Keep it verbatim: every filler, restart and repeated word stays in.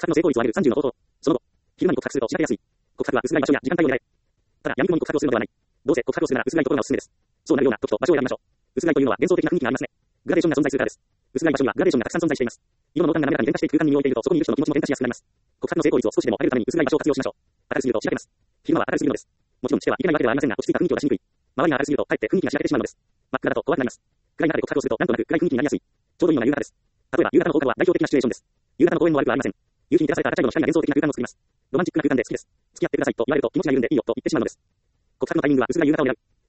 告白の成功率を上げるさんじゅうの方法。その後、昼間に告白すると仕掛けやすい。告白は薄暗い場所や時間帯を狙え。ただ、闇雲に告白をするのではない。どうせ告白をするなら薄暗いところがおすすめです。そうなるような時と場所を選びましょう。薄暗いというのは幻想的な雰囲気がありますね。グラデーションが存在するからです。薄暗い場所にはグラデーションがたくさん存在しています。色の濃淡が滑らかに変化していく空間に身を置いていると、そこにいる人の気持ちも変化しやすくなります。告白の成功率を少しでも上げるために薄暗い場所を活用しましょう。明るすぎると仕掛けます。昼間は明るすぎるのです。もちろんしてはいけないわけではありませんが、落ち着いた雰囲気を出しにくい。周りが明るすぎると、かえって雰囲気が仕掛けてしまうのです。真っ暗だと怖くなります。暗い中で告白をすると、なんとなく暗い雰囲気になりやすい。ちょうどいいのが夕方です。例えば、夕方の放課後は代表的なシチュエーションです。夕方の公園も悪くはありません。夕日に照らされた赤茶色の光が幻想的な空間を作ります。ロマンチックな空間で好きです。付き合ってくださいと言われると気持ちが緩んでいいよと言ってしまうのです。告白のタイミングは薄暗い夕方を狙う。